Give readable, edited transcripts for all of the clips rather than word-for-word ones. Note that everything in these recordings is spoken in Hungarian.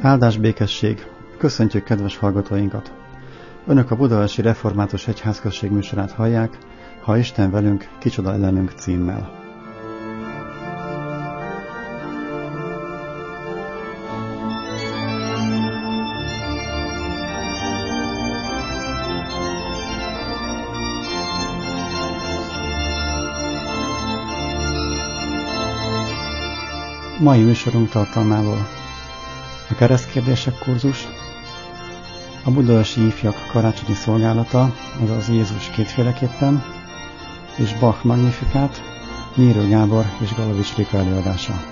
Áldás, békesség! Köszöntjük kedves hallgatóinkat! Önök a Budaörsi Református Egyházközség műsorát hallják, Ha Isten velünk, kicsoda ellenünk címmel. Mai műsorunk tartalmából: a keresztkérdések kurzus, a budaörsi ifjak karácsonyi szolgálata, azaz Jézus kétféleképpen, és Bach Magnifikát, Nyírő Gábor és Galovics Rika előadása.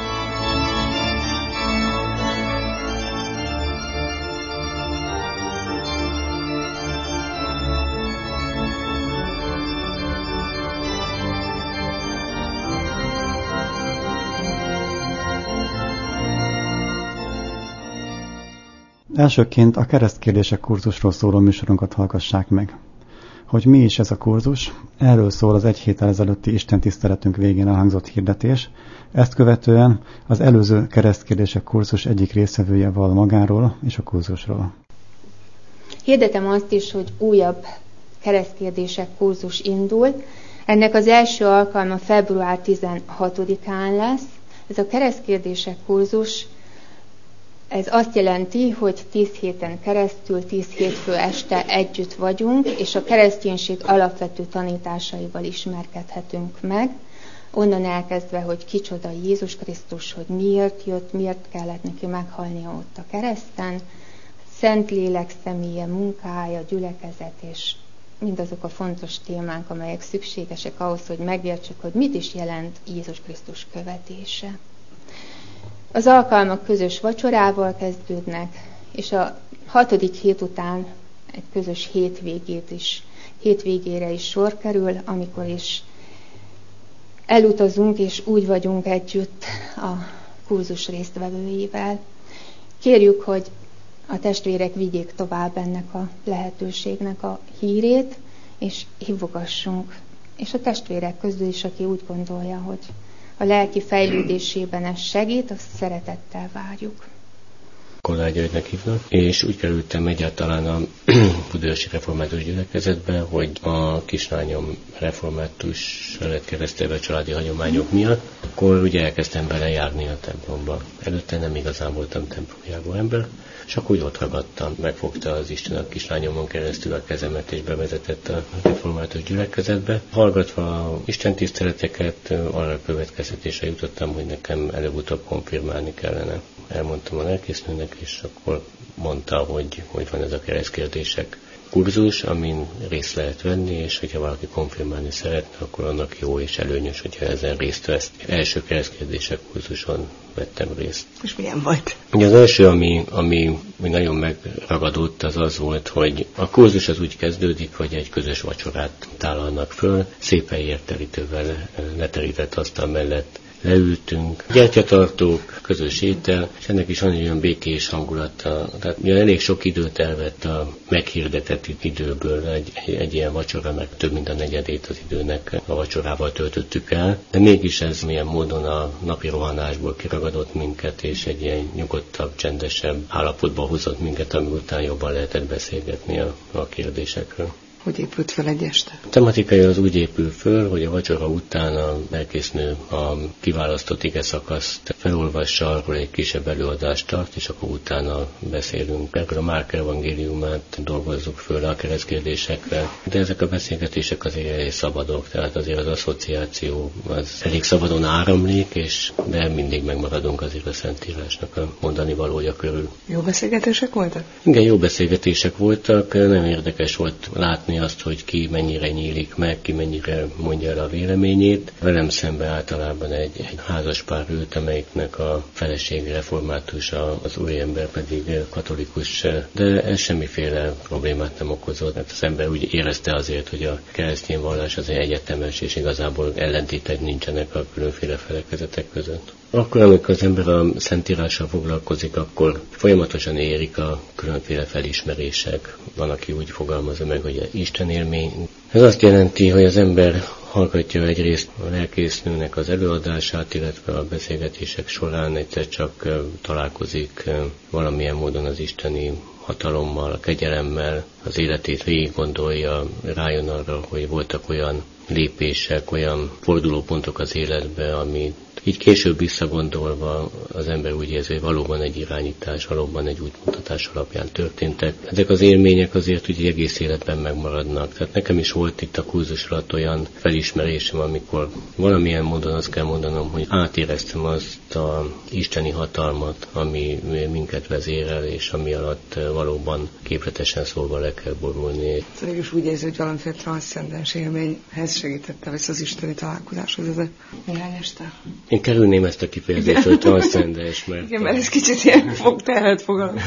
Elsőként a keresztkérdések kurzusról szóló műsorunkat hallgassák meg. Hogy mi is ez a kurzus, erről szól az egy héttel ezelőtti istentiszteletünk végén elhangzott hirdetés, ezt követően az előző keresztkérdések kurzus egyik résztvevője val magáról és a kurzusról. Hirdetem azt is, hogy újabb keresztkérdések kurzus indul. Ennek az első alkalma február 16-án lesz. Ez a keresztkérdések kurzus, ez azt jelenti, hogy 10 héten keresztül, 10 hétfő este együtt vagyunk, és a kereszténység alapvető tanításaival ismerkedhetünk meg. Onnan elkezdve, hogy kicsoda Jézus Krisztus, hogy miért jött, miért kellett neki meghalnia ott a kereszten, Szentlélek személye, munkája, gyülekezet, és mindazok a fontos témák, amelyek szükségesek ahhoz, hogy megértsük, hogy mit is jelent Jézus Krisztus követése. Az alkalmak közös vacsorával kezdődnek, és a 6. hét után egy közös hétvégére is sor kerül, amikor is elutazunk, és úgy vagyunk együtt a kurzus résztvevőivel. Kérjük, hogy a testvérek vigyék tovább ennek a lehetőségnek a hírét, és hívogassunk. És a testvérek közül is, aki úgy gondolja, hogy a lelki fejlődésében ez segít, azt szeretettel várjuk. Kollár Györgynek hívnak, és úgy kerültem egyáltalán a budaörsi református gyülekezetbe, hogy a kislányom református lett keresztelve a családi hagyományok miatt, akkor ugye elkezdtem bele járni a templomba. Előtte nem igazán voltam templomjáró ember, és akkor úgy ott ragadtam, megfogta az Isten a kislányomon keresztül a kezemet, és bevezetett a református gyülekezetbe. Hallgatva a istentiszteleteket, arra a következtetésre jutottam, hogy nekem előbb-utóbb konfirmálni kellene. Elmondtam a lelkésznőnek, és akkor mondta, hogy van ez a keresztkérdések kurzus, amin részt lehet venni, és hogyha valaki konfirmálni szeretne, akkor annak jó és előnyös, hogyha ezen részt vesz. Első keresztkérdések kurzuson vettem részt. És milyen volt? Ugye az első, ami nagyon megragadott, az volt, hogy a kurzus az úgy kezdődik, hogy egy közös vacsorát tálalnak föl, szépen értelítővel leterített asztal mellett leültünk, gyertyatartók, közös étel, és ennek is van egy olyan békés hangulata. Tehát ugye elég sok időt elvett a meghirdetett időből egy ilyen vacsora, meg több mint a negyedét az időnek a vacsorával töltöttük el, de mégis ez milyen módon a napi rohanásból kiragadott minket, és egy ilyen nyugodtabb, csendesebb állapotba hozott minket, ami után jobban lehetett beszélgetni a kérdésekről. Hogy épült fel egy este? A tematikai az úgy épül föl, hogy a vacsora után a lelkésznő a kiválasztott igeszakaszt felolvassa, arról egy kisebb előadást tart, és akkor utána beszélünk. Erről a Márk evangéliumát dolgozzuk föl a keresztkérdésekre. De ezek a beszélgetések azért elég szabadok, tehát azért az asszociáció az elég szabadon áramlik, de mindig megmaradunk azért a Szentírásnak a mondani valója körül. Jó beszélgetések voltak? Igen, jó beszélgetések voltak, nagyon érdekes volt látni azt, hogy ki mennyire nyílik meg, ki mennyire mondja el a véleményét. Velem szemben általában egy házaspár ült, amelyiknek a felesége református, az úriember pedig katolikus, de ez semmiféle problémát nem okozott. Mert az ember úgy érezte azért, hogy a keresztény vallás az egy egyetemes, és igazából ellentétek nincsenek a különféle felekezetek között. Akkor, amikor az ember a Szentírással foglalkozik, akkor folyamatosan érik a különféle felismerések. Van, aki úgy fogalmazza meg, hogy Isten élmény. Ez azt jelenti, hogy az ember hallgatja egyrészt a lelkésznőnek az előadását, illetve a beszélgetések során egyszer csak találkozik valamilyen módon az isteni hatalommal, a kegyelemmel, az életét végig gondolja, rájön arra, hogy voltak olyan lépések, olyan fordulópontok az életbe, ami így később visszagondolva az ember úgy érzi, hogy valóban egy irányítás, valóban egy útmutatás alapján történtek. Ezek az élmények azért úgy egész életben megmaradnak. Tehát nekem is volt itt a kurzus alatt olyan felismerésem, amikor valamilyen módon azt kell mondanom, hogy átéreztem azt a isteni hatalmat, ami minket vezérel, és ami alatt valóban képletesen szólva le kell borulni. Szóval is úgy érzi, hogy valamiféle transzcendens élményhez segítette ezt az isteni találkozáshoz ez a néhány este. Én kerülném ezt a kifejezést, hogy transzcendens, mert... Igen, mert ez kicsit ilyen terhet fogalom.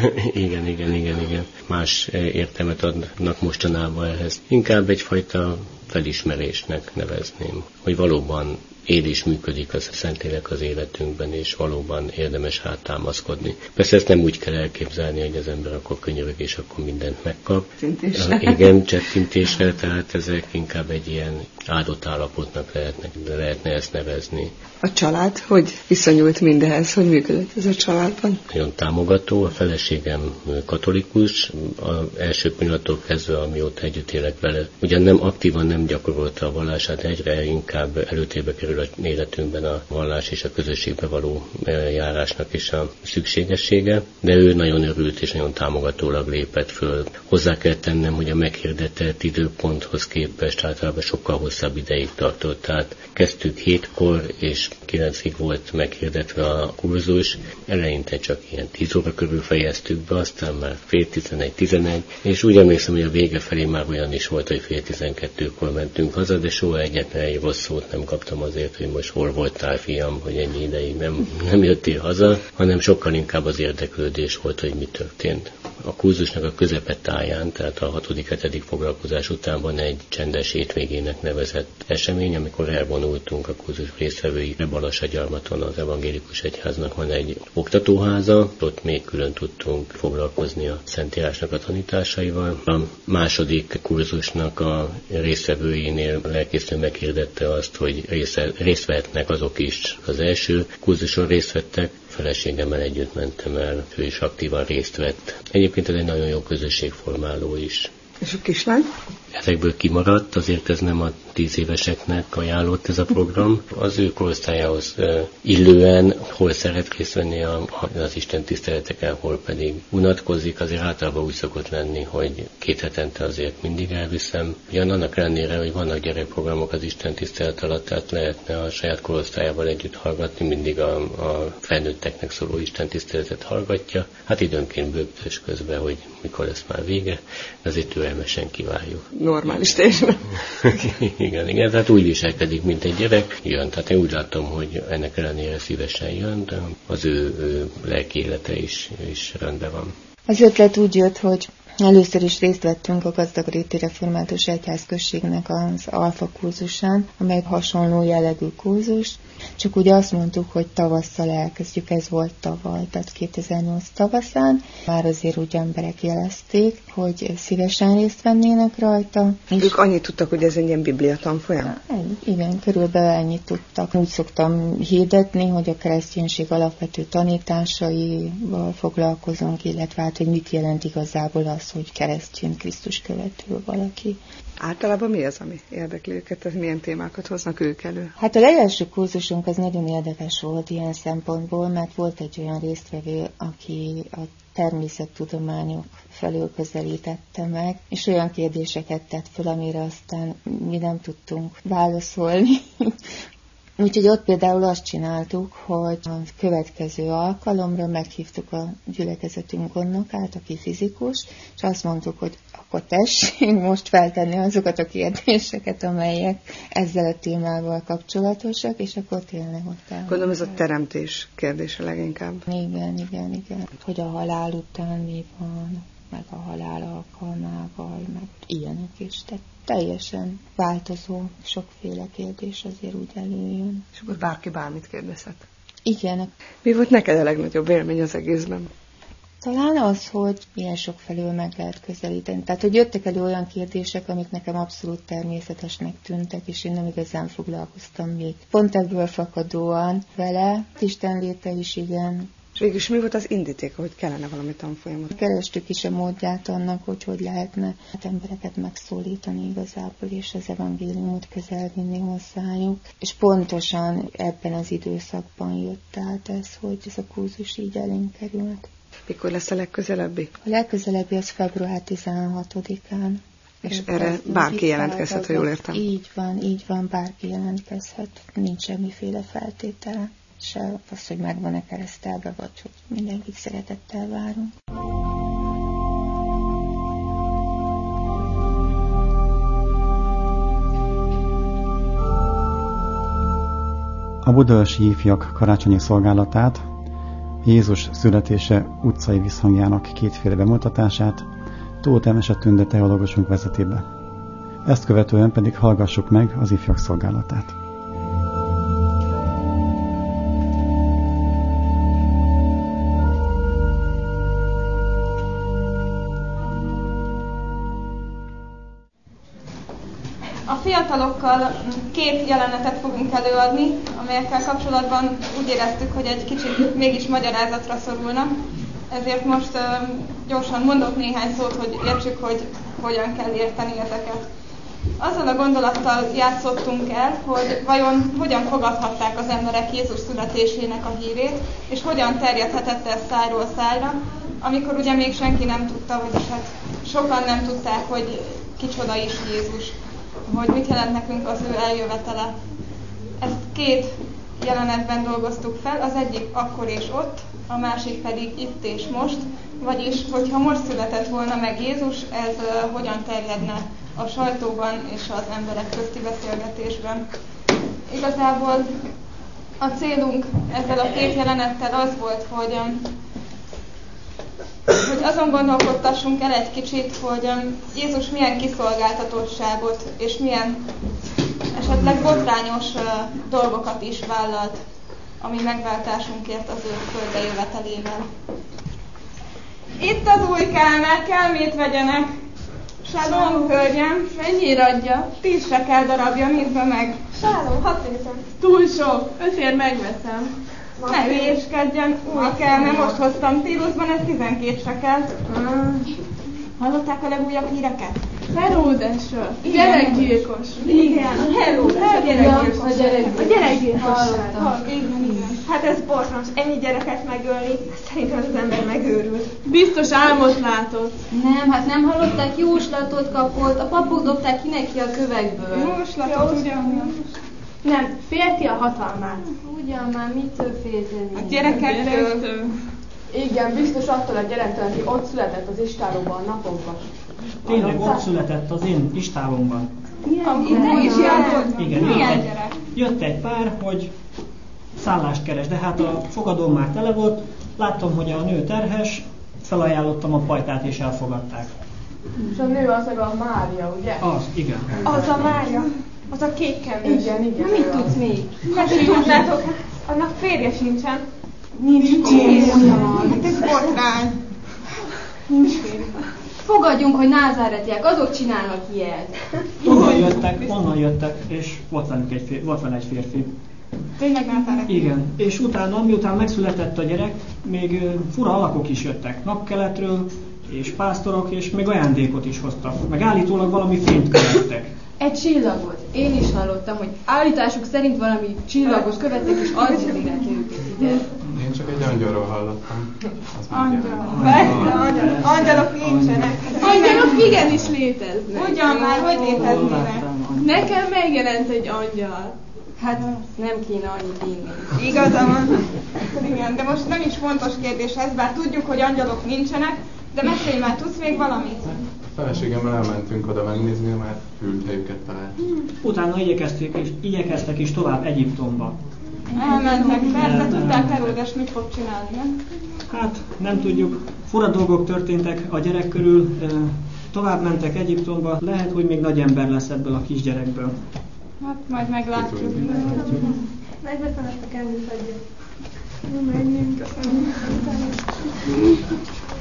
Igen. Más értelmet adnak mostanában ehhez. Inkább egyfajta felismerésnek nevezném, hogy valóban él és működik az Szentlélek az életünkben, és valóban érdemes támaszkodni. Persze ezt nem úgy kell elképzelni, hogy az ember akkor könyörög, és akkor mindent megkap. Csettintésre. Igen, csettintésre, tehát ezek inkább egy ilyen áldott állapotnak lehetne ezt nevezni. A család, hogy viszonyult mindehez, hogy működött ez a családban? Nagyon támogató, a feleségem katolikus, az első pillanattól kezdve, amióta együtt élek vele. Ugyan nem aktívan nem gyakorolta a vallását, egyre inkább előtérbe kerül az életünkben a vallás és a közösségbe való járásnak is a szükségessége, de ő nagyon örült és nagyon támogatólag lépett föl. Hozzá kell tennem, hogy a meghirdetett időponthoz képest általában sokkal hosszabb ideig tartott. Tehát kezdtük 7-kor, és 9-ig volt meghirdetve a kurzus. Eleinte csak ilyen 10 óra körül fejeztük be, aztán már fél 11, és úgy emlékszem, hogy a vége felé már olyan is volt, hogy fél 12-kor mentünk haza, de soha egyetlen egy rossz szót nem kaptam azért, hogy most hol voltál, fiam, hogy ennyi ideig nem jöttél haza, hanem sokkal inkább az érdeklődés volt, hogy mi történt. A kurzusnak a közepetáján, tehát a 6.-7. foglalkozás után van egy csendes hétvégének nevezett esemény, amikor elvonultunk a kurzus résztvevői Balasagyarmaton, az evangélikus egyháznak van egy oktatóháza, ott még külön tudtunk foglalkozni a Szentírásnak a tanításaival. A második kurzusnak a résztvevőinél lelkésznő meghirdette azt, hogy részt vehetnek azok is. Az első kurzuson részt vettek, feleségemmel együtt mentem el, ő is aktívan részt vett. Egyébként ez egy nagyon jó közösségformáló is. És a kislány? Ezekből kimaradt, azért ez nem a 10 éveseknek ajánlott ez a program. Az ő korosztályához illően hol szeret részt venni az Isten tiszteleteken, hol pedig unatkozik, azért általában úgy szokott lenni, hogy 2 hetente azért mindig elviszem. Ugyan annak ellenére, hogy vannak gyerekprogramok az Isten tisztelet alatt, tehát lehetne a saját korosztályával együtt hallgatni, mindig a felnőtteknek szóló Isten tiszteletet hallgatja. Hát időnként bőgtös közben, hogy mikor lesz már vége, de azért türelmesen kivárjuk. Normális teljesen. Igen, tehát úgy viselkedik, mint egy gyerek. Jön, tehát én úgy látom, hogy ennek ellenére szívesen jön, de az ő lelki élete is rendben van. Az ötlet úgy jött, hogy először is részt vettünk a Gazdagréti Református Egyházközségnek az alfa kurzusán, amely hasonló jellegű kurzus. Csak ugye azt mondtuk, hogy tavasszal elkezdjük, ez volt tavaly, tehát 2008 tavaszán. Már azért úgy emberek jelezték, hogy szívesen részt vennének rajta. Ők annyit tudtak, hogy ez egy ilyen bibliatanfolyam? Igen, körülbelül ennyit tudtak. Úgy szoktam hirdetni, hogy a kereszténység alapvető tanításaival foglalkozunk, illetve hát, hogy mit jelent igazából az, hogy keresztény, Krisztus követő valaki. Általában mi az, ami érdekli őket, tehát milyen témákat hoznak ők elő? Hát a legelső kurzusunk az nagyon érdekes volt ilyen szempontból, mert volt egy olyan résztvevő, aki a természettudományok felől közelítette meg, és olyan kérdéseket tett föl, amire aztán mi nem tudtunk válaszolni. Úgyhogy ott például azt csináltuk, hogy a következő alkalomra meghívtuk a gyülekezetünk gondnokát, aki fizikus, és azt mondtuk, hogy akkor tessék most feltenni azokat a kérdéseket, amelyek ezzel a témával kapcsolatosak, és akkor tényleg ott áll. Gondolom ez a teremtés kérdése leginkább. Igen. Hogy a halál után mi van, meg a halál alkalmával, meg ilyenek is. Tehát teljesen változó, sokféle kérdés azért úgy előjön. És akkor bárki bármit kérdezhet. Igen. Mi volt neked a legnagyobb élmény az egészben? Talán az, hogy ilyen sok felől meg lehet közelíteni. Tehát, hogy jöttek elő olyan kérdések, amik nekem abszolút természetesnek tűntek, és én nem igazán foglalkoztam még. Pont ebből fakadóan vele, Isten léte is igen. És végülis mi volt az indítéka, hogy kellene valami tanfolyamot? Kerestük is a módját annak, hogy lehetne embereket megszólítani igazából, és az evangéliumot közel vinni hozzájuk. És pontosan ebben az időszakban jött át ez, hogy ez a kurzus így elénk került. Mikor lesz a legközelebbi? A legközelebbi az február 16-án. És erre bárki jelentkezhet, ha jól értem. Így van, bárki jelentkezhet. Nincs semmiféle feltétele. Se az, hogy meg van-e keresztelve, vagy hogy mindenkit szeretettel várunk. A budaörsi ifjak karácsonyi szolgálatát, Jézus születése utcai visszhangjának kétféle bemutatását Tóth Emese Tünde teológusunk vezeti be. Ezt követően pedig hallgassuk meg az ifjak szolgálatát. A fiatalokkal 2 jelenetet fogunk előadni, amelyekkel kapcsolatban úgy éreztük, hogy egy kicsit mégis magyarázatra szorulnak. Ezért most gyorsan mondok néhány szót, hogy értsük, hogy hogyan kell érteni ezeket. Azzal a gondolattal játszottunk el, hogy vajon hogyan fogadhatták az emberek Jézus születésének a hírét, és hogyan terjedhetett ez szájról szájra, amikor ugye még senki nem tudta, vagyis hát sokan nem tudták, hogy kicsoda is Jézus, hogy mit jelent nekünk az ő eljövetele. Ezt 2 jelenetben dolgoztuk fel, az egyik akkor és ott, a másik pedig itt és most, vagyis, hogyha most született volna meg Jézus, ez hogyan terjedne a sajtóban és az emberek közti beszélgetésben. Igazából a célunk ezzel a 2 jelenettel az volt, hogy azon gondolkodtassunk el egy kicsit, hogy Jézus milyen kiszolgáltatottságot és milyen esetleg botrányos dolgokat is vállalt a mi megváltásunkért az ő földbe jövetelével. Itt az új kálmár, kelmét vegyenek! Sálom, hölgyem! Mennyire adja? 10 sekel darabja, nézd be meg! Sálom, 6 észem. Túl sok, 5-ért megveszem. Ne hülyéskedjen, új kelme, most hoztam Tírusban, ez 12 sekel. Hallották a legújabb híreket? Heródesről. Gyerekgyilkos. Igen, Heródes. A gyerekgyilkos. Igen. Hát ez borzalmas, ennyi gyereket megölni, szerintem az ember megőrült. Biztos álmot látott. Nem, hát nem hallották, jóslatot kapott, a papok dobták ki neki a kövekből. Jóslatot, ugyan. Nem, félti a hatalmát. Ugyan már, mitől félteni? A gyerekektől. Igen, biztos attól a gyerektől, aki ott született az istálóban a napokban. Tényleg ott született az én istálomban. Te is jártad? Igen, jött egy pár, hogy szállást keres, de hát a fogadóm már tele volt, láttam, hogy a nő terhes, felajánlottam a pajtát és elfogadták. És a nő az a Mária, ugye? Az, igen. Az a Mária, az a kékkendős. Igen. Mit tudsz még? Hát így tudnátok, annak férje sincsen. Nincs. Hát ez botrány. Nincs férje. Fogadjunk, hogy názáretiek, azok csinálnak ilyet. Onnan jöttek, és volt vele egy férfi. Tényleg názáretiek? Igen, és utána, miután megszületett a gyerek, még fura alakok is jöttek napkeletről, és pásztorok, és még ajándékot is hoztak. Meg állítólag valami fényt követtek. Egy csillagot. Én is hallottam, hogy állításuk szerint valami csillagos követtek, és az vezérelt őket ide. Én csak egy angyalról hallottam. Angyalok. Persze, angyalok nincsenek. Angyalok igenis léteznek. Ugyan már, hogy léteznének? Nekem megjelent egy angyal. Hát nem kéne annyit inni. Igaza van. Igen, de most nem is fontos kérdés ez, bár tudjuk, hogy angyalok nincsenek, de mesélj már, tudsz még valamit? A feleségemmel elmentünk oda megnézni, mert ülthelyüket talált. Utána igyekeztek is tovább Egyiptomba. Elmentek, persze tudták Heródes mit fog csinálni, nem? Hát nem tudjuk, fura dolgok történtek a gyerek körül, tovább mentek Egyiptomba, lehet, hogy még nagy ember lesz ebből a kisgyerekből. Hát majd meglátjuk. Megveszem ezt a kendőt, adjuk. Menjünk, köszönjük.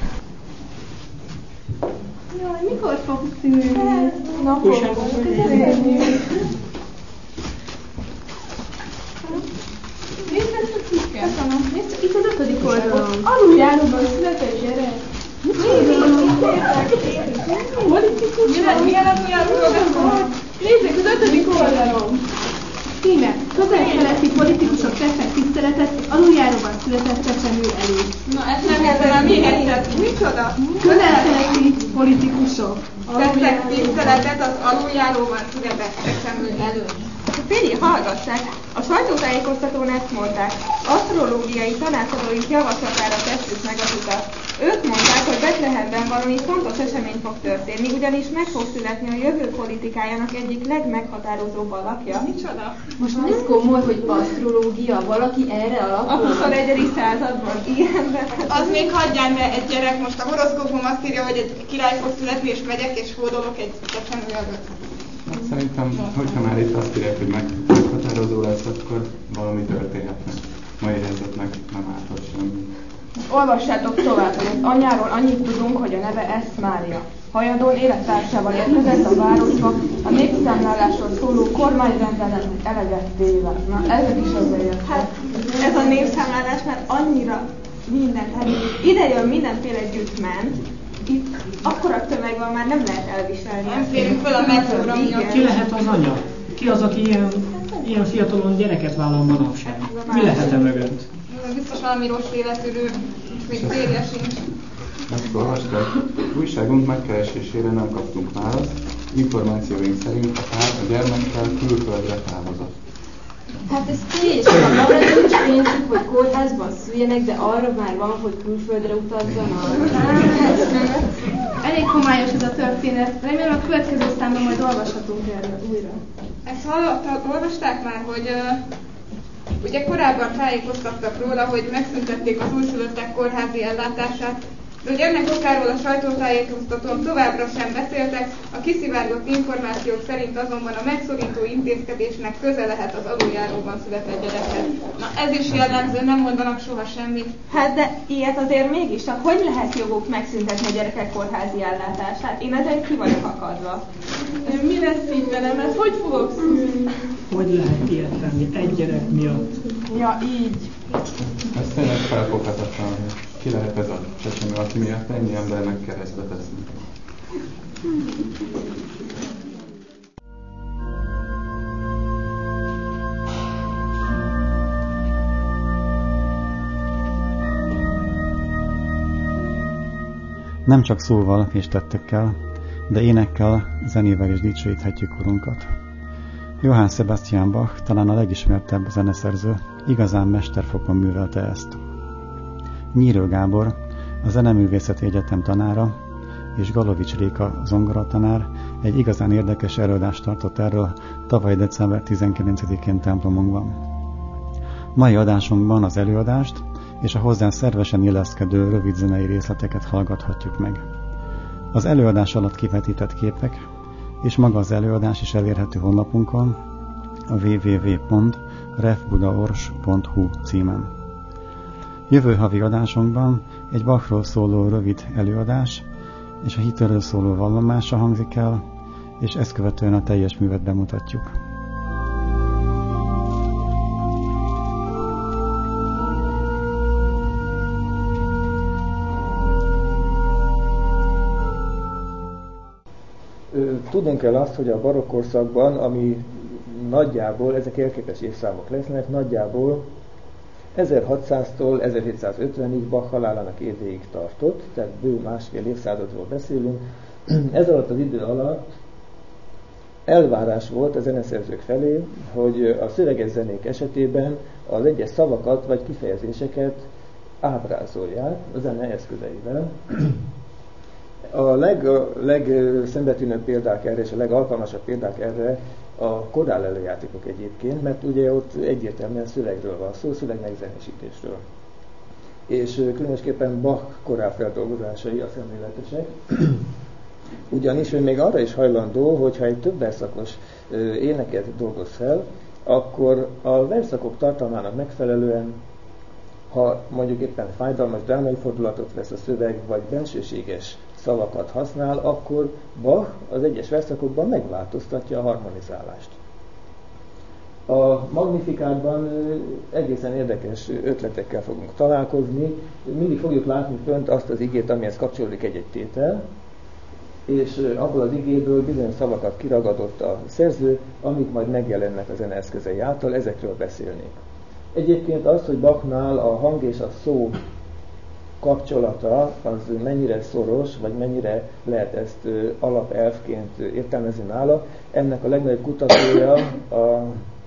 Jaj, mikor fog szűnni? Napokon. Köszönjük. Nézd ezt a cikket. Nézd, itt az 5. oldalon. Aluljáróban született gyerek. Milyen aluljáróról beszélünk? Nézzék, az 5. oldalon. Címe, közel-keleti politikusok tesznek tiszteletet egy aluljáróban született csecsemő elé. Na, ezt nem érdenem még egyszer. Micsoda? Közel-keleti politikusok. Tesznek tiszteletet az aluljáróban született csecsemő előtt. Fili, hallgassák! A sajtótájékoztatón ezt mondták. Asztrológiai tanácsadóink javaslatára tesszük meg az utat. Ők mondták, hogy Betlehemben valami fontos esemény fog történni, ugyanis meg fog születni a jövő politikájának egyik legmeghatározóbb alakja. Micsoda? Most ez komoly, hogy asztrológia, valaki erre alapul? A 21. században, igen, de... Az még hagyján, de egy gyerek most a horoszkópom azt írja, hogy egy király fog születni, és megyek, és hódolok egy csecsemő előtt. Hát szerintem, hogyha már itt azt írják, hogy meghatározó lesz, akkor valami történhetne. Mai helyzetnek nem árthat semmi. Olvassátok tovább, hogy az anyáról annyit tudunk, hogy a neve Eszmária. Hajadon élettársával érkezett a városba, a népszámlálásról szóló kormányrendeletnek eleget téve. Na, ezek is ezzel jöttek. Hát, ez a népszámlálás már annyira mindent, hát ide jön mindenféle gyűjtmen, itt akkora tömeg van, már nem lehet elviselni. Nem férünk fel a metróra miatt. Ki lehet az anya? Ki az, aki ilyen fiatalon gyereket vállal manapság? Mi lehet mögött? Biztos valami rossz életűrő, még célja sincs. Ezt olvasták? Újságunk megkeresésére nem kaptunk választ. Információink szerint a pár a gyermekkel külföldre távozott. Hát ez teljesen, arra nincs pénzük, hogy kórházban szüljenek, de arra már van, hogy külföldre utazzanak. Elég homályos ez a történet. Remélem a következő számban majd olvashatunk erről újra. Ezt olvasták már, hogy ugye korábban tájékoztattak róla, hogy megszüntették az újszülöttek kórházi ellátását, de hogy ennek okáról a sajtótájékoztatón továbbra sem beszéltek, a kiszivárgott információk szerint azonban a megszorító intézkedésnek köze lehet az aluljáróban született gyerekhez. Na ez is jellemző, nem mondanak soha semmit. Hát de ilyet azért mégis, csak hogy lehet joguk megszüntetni a gyerekek kórházi ellátását? Én ezen ki vagyok akadva. Mi lesz így velem? Hát hogy fogok szülni? Hogy lehet ilyet tenni egy gyerek miatt? Ja, így. Ez tényleg felfoghatatlan, hogy ki lehet ez a csecsemő, aki miatt ennyi embernek keresztbe tesznek. Nem csak szóval és tettekkel, de énekkel, zenével is dicsőíthetjük Urunkat. Johann Sebastian Bach talán a legismertebb zeneszerző, igazán mesterfokon művelte ezt. Nyírő Gábor, a Zeneművészeti Egyetem tanára, és Galovics Réka zongoratanár egy igazán érdekes előadást tartott erről tavaly december 19-én templomunkban. Mai adásunkban az előadást és a hozzá szervesen illeszkedő rövid zenei részleteket hallgathatjuk meg. Az előadás alatt kivetített képek és maga az előadás is elérhető honlapunkon, a www.refbudaors.hu címen. Jövő havi adásunkban egy Bachról szóló rövid előadás és a hitről szóló vallomása hangzik el, és ezt követően a teljes művet bemutatjuk. Tudnunk kell azt, hogy a barokk korszakban, ami nagyjából, ezek értékes évszámok lesznek, nagyjából 1600-tól 1750-ig Bach halálának évéig tartott, tehát bő másfél évszázadról beszélünk. Ez alatt az idő alatt elvárás volt a zeneszerzők felé, hogy a szöveges zenék esetében az egyes szavakat vagy kifejezéseket ábrázolják a zene eszközeivel. A legszembetűnőbb példák erre, és a legalkalmasabb példák erre a korál előjátékok egyébként, mert ugye ott egyértelműen szövegről van szó, szöveg megzenésítésről. És különösképpen Bach korál feldolgozásai a szemléletesek, ugyanis ő még arra is hajlandó, hogyha egy több versszakos éneket dolgoz fel, akkor a versszakok tartalmának megfelelően Ha mondjuk éppen fájdalmas drámai fordulatot vesz a szöveg, vagy bensőséges szavakat használ, akkor Bach az egyes verszakokban megváltoztatja a harmonizálást. A Magnificátban egészen érdekes ötletekkel fogunk találkozni. Mindig fogjuk látni fönt azt az igét, amihez kapcsolódik egy-egy tétel, és abból az igéből bizonyos szavakat kiragadott a szerző, amik majd megjelennek a zeneeszközei által, ezekről beszélnék. Egyébként az, hogy Bachnál a hang és a szó kapcsolata az mennyire szoros, vagy mennyire lehet ezt alapelvként értelmezni nála, ennek a legnagyobb kutatója a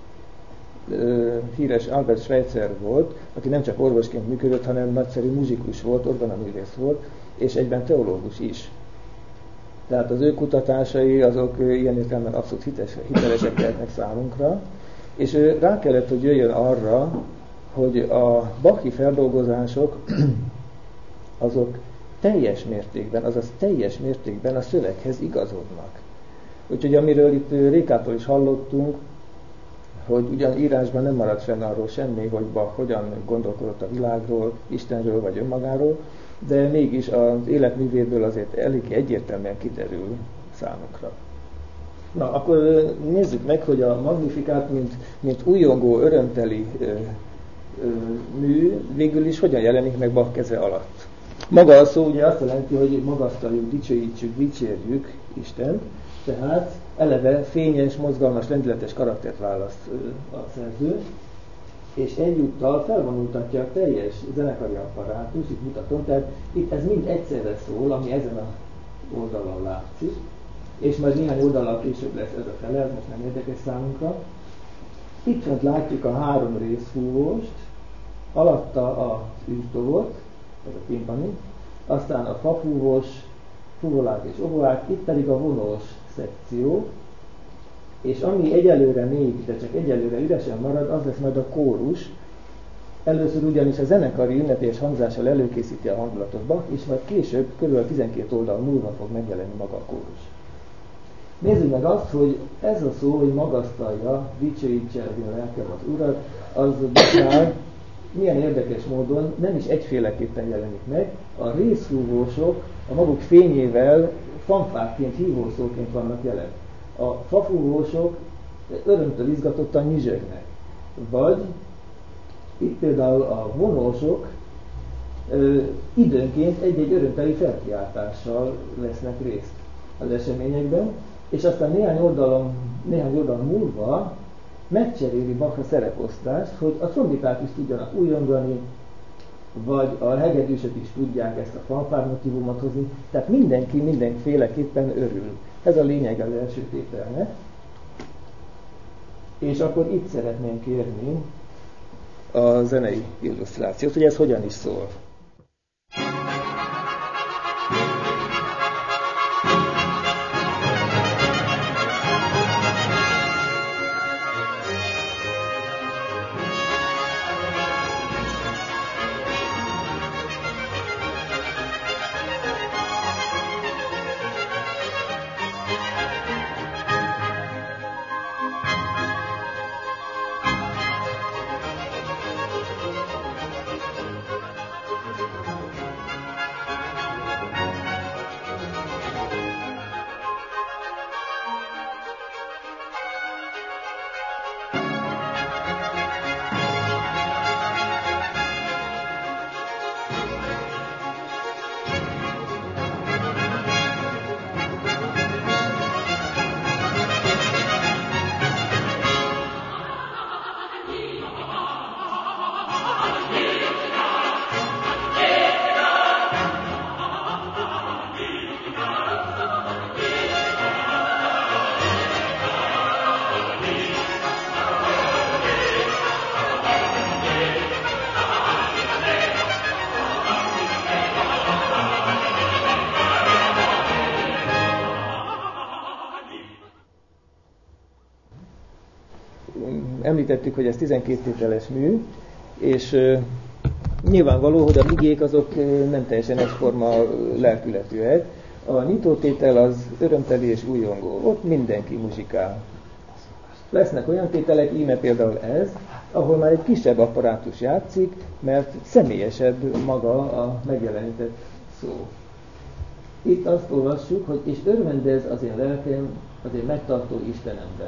híres Albert Schweitzer volt, aki nem csak orvosként működött, hanem nagyszerű muzsikus volt, orgonaművész volt, és egyben teológus is. Tehát az ő kutatásai azok ilyen értelemben abszolút hitelesek lehetnek számunkra, és ő rá kellett, hogy jöjjön arra, hogy a bachi feldolgozások azok teljes mértékben a szöveghez igazodnak. Úgyhogy amiről itt Rékától is hallottunk, hogy ugyan írásban nem maradt fenn arról semmi, hogy Bach hogyan gondolkodott a világról, Istenről vagy önmagáról, de mégis az életművéből azért elég egyértelműen kiderül számunkra. Na, akkor nézzük meg, hogy a Magnificát, mint újongó, örömteli mű végül is hogyan jelenik meg Bach keze alatt. Maga a szó ugye azt jelenti, hogy magasztaljuk, dicsőítsük, dicsérjük Istent, tehát eleve fényes, mozgalmas, lendületes karaktert választ a szerző, és egyúttal felvonultatja a teljes zenekari apparátus, itt mutatom, tehát itt ez mind egyszerre szól, ami ezen a oldalon látszik, és majd néhány oldalon később lesz ez a fele, ez most nem érdekes számunkra. Itt fent látjuk a 3 részfúvóst, alatta a űrtovot, ez a timpani, aztán a fafúvós, fúvolák és oboák, itt pedig a vonós szekció, és ami egyelőre még, de csak egyelőre üresen marad, az lesz majd a kórus. Először ugyanis a zenekari ünnepélyes hangzással előkészíti a hangulatot Bach, és majd később, kb. 12 oldal múlva fog megjelenni maga a kórus. Nézzük meg azt, hogy ez a szó, hogy magasztalja, dicsőítse a lelkem az Urat, az Bachnál milyen érdekes módon nem is egyféleképpen jelenik meg. A részfúvósok a maguk fényével fanfárként, hívószóként vannak jelen. A fafúvósok örömtől izgatottan nyüzsögnek. Vagy itt például a vonósok időnként egy-egy örömteli felkiáltással vesznek részt az eseményekben, és aztán néhány oldal múlva megcseréli Bach a szereposztást, hogy a trombiták is tudjanak újongani, vagy a hegedűsök is tudják ezt a fanfármotívumot hozni, tehát mindenki mindenféleképpen örül. Ez a lényeg az első tételnek. És akkor itt szeretném kérni a zenei illusztrációt, hogy ez hogyan is szól. Említettük, hogy ez 12 tételes mű, és nyilvánvaló, hogy a igék azok nem teljesen egyforma lelkületűek. A nyitótétel az örömteli és újongó, ott mindenki muzsikál. Lesznek olyan tételek, íme például ez, ahol már egy kisebb apparátus játszik, mert személyesebb maga a megjelenített szó. Itt azt olvassuk, hogy és örvendez az én lelkem, az én megtartó Istenemben.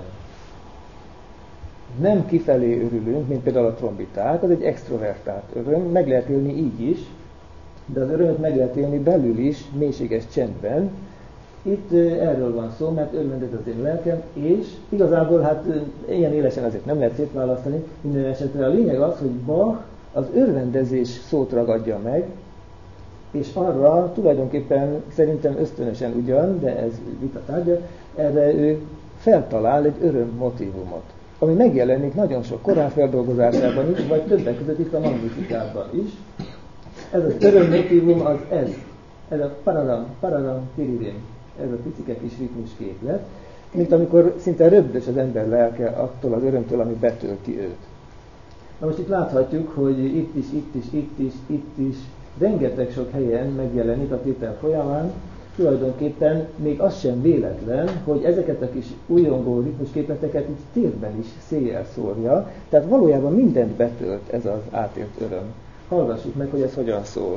Nem kifelé örülünk, mint például a trombiták, az egy extrovertált öröm, meg lehet élni így is, de az örömöt meg lehet élni belül is, mélységes csendben. Itt erről van szó, mert örvendez az én lelkem, és igazából hát ilyen élesen azért nem lehet szétválasztani. Minden esetre a lényeg az, hogy Bach az örvendezés szót ragadja meg, és arra tulajdonképpen szerintem ösztönösen ugyan, de ez vita tárgya, erre ő feltalál egy örömmotívumot, ami megjelenik nagyon sok korán feldolgozásában is, vagy többek között itt a Magnificátban is. Ez az örömmotívum az ez a paradam, tiririm, ez a picike kis ritmus képlet, mint amikor szinte röbdös az ember lelke attól az örömtől, ami betölti őt. Na most itt láthatjuk, hogy itt is, rengeteg sok helyen megjelenik a tétel folyamán, tulajdonképpen még az sem véletlen, hogy ezeket a kis újongó ritmusképleteket itt térben is széjjel szórja, tehát valójában mindent betölt ez az átélt öröm. Hallgassuk meg, hogy ez hogyan szól.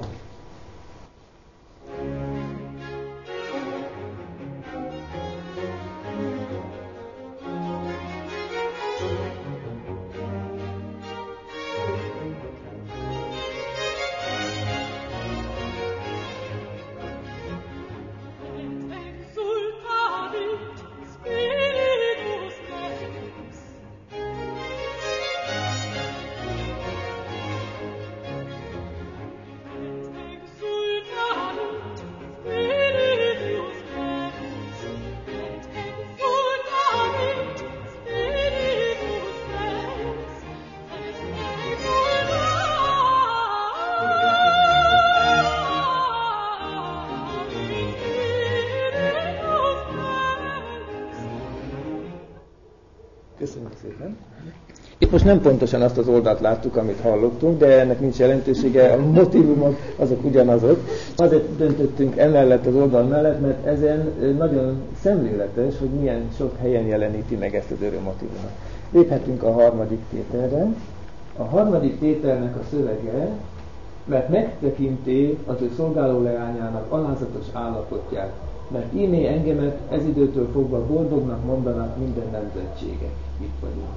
Köszönjük szépen. Itt most nem pontosan azt az oldalt láttuk, amit hallottunk, de ennek nincs jelentősége, a motívumok azok ugyanazok. Azért döntöttünk emellett az oldal mellett, mert ezen nagyon szemléletes, hogy milyen sok helyen jeleníti meg ezt az örömmotívumot. Léphetünk a harmadik tételre. A harmadik tételnek a szövege, mert megtekinti az ő szolgáló leányának alázatos állapotját, mert ímé engemet ez időtől fogva boldognak mondanak minden nemzetségek. Itt vagyunk.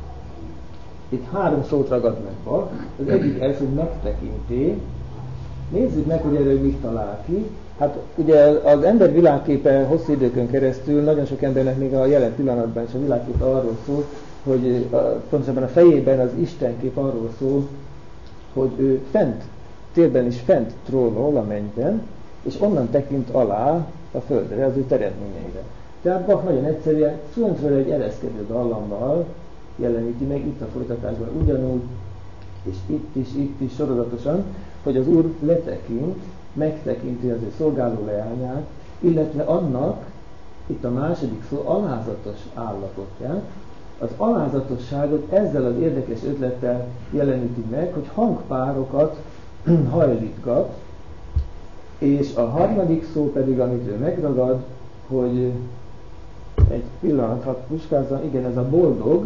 Itt három szót ragad meg Bach. Az egyik ez, hogy megtekinti. Nézzük meg, hogy erről mit talál ki. Hát ugye az ember világképe hosszú időkön keresztül, nagyon sok embernek még a jelen pillanatban is a világképe arról szól, hogy pontosabban a fejében az Istenkép arról szól, hogy ő fent, térben is fent trónol a mennyben, és onnan tekint alá a földre, az ő teremtményeire. Tehát Bach nagyon egyszerűen föntről egy ereszkedő dallammal jeleníti meg itt a folytatásban ugyanúgy, és itt is sorozatosan, hogy az Úr letekint, megtekinti az ő szolgáló leányát, illetve annak, itt a második szó, alázatos állapotját. Az alázatosságot ezzel az érdekes ötlettel jeleníti meg, hogy hangpárokat hajlítgat, és a harmadik szó pedig, amit ő megragad, hogy egy pillanat, hadd puskázzam, igen, ez a boldog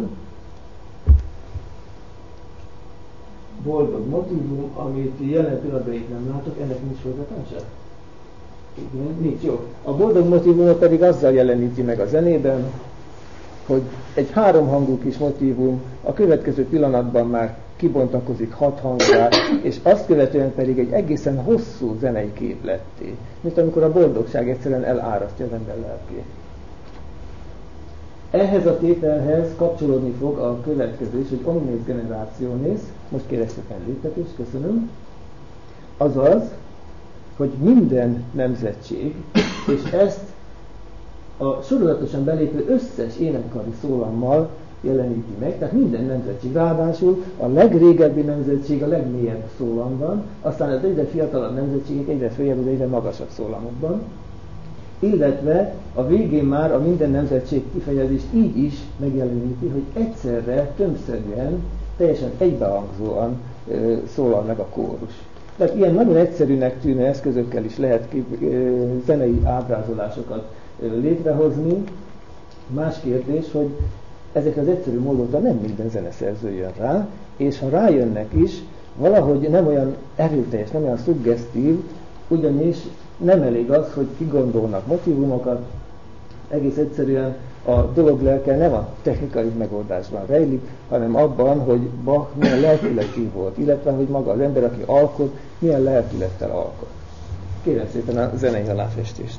motívum, amit jelen pillanatban itt nem látok, ennek nincs folytatása? Igen, nincs, jó. A boldog motívumot pedig azzal jeleníti meg a zenében, hogy egy háromhangú kis motívum a következő pillanatban már kibontakozik 6 hangra, és azt követően pedig egy egészen hosszú zenei képletté, mint amikor a boldogság egyszerűen elárasztja az ember lelkét. Ehhez a tételhez kapcsolódni fog a következő is, hogy omnes generationis, most kérek szépen léptetést, köszönöm, azaz, hogy minden nemzetség, és ezt a sorozatosan belépő összes énekkari szólammal jeleníti meg, tehát minden nemzetség. Ráadásul a legrégebbi nemzetség a legmélyebb szólamban, aztán az egyre fiatalabb nemzetségek egyre följebb, egyre magasabb szólamokban, illetve a végén már a minden nemzetség kifejezés így is megjeleníti, hogy egyszerre, többszörűen, teljesen egybehangzóan szólal meg a kórus. Tehát ilyen nagyon egyszerűnek tűnő eszközökkel is lehet zenei ábrázolásokat létrehozni. Más kérdés, hogy ezekre az egyszerű módokra nem minden zeneszerző jön rá, és ha rájönnek is, valahogy nem olyan erőteljes, nem olyan szuggesztív, ugyanis nem elég az, hogy kigondolnak motívumokat, egész egyszerűen a dolog lelke nem a technikai megoldásban rejlik, hanem abban, hogy Bach milyen lelkületű volt, illetve hogy maga az ember, aki alkot, milyen lelkülettel alkot. Kérem szépen a zenei aláfestést.